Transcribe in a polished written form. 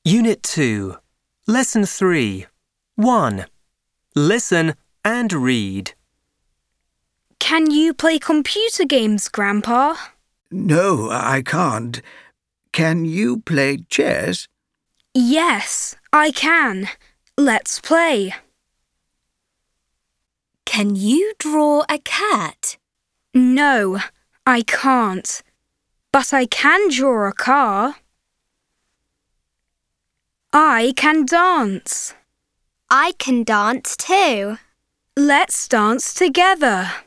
Unit 2, Lesson 3. 1. Listen and read. Can you play computer games, Grandpa? No, I can't. Can you play chess? Yes, I can. Let's play. Can you draw a cat? No, I can't. But I can draw a car. I can dance. I can dance too. Let's dance together.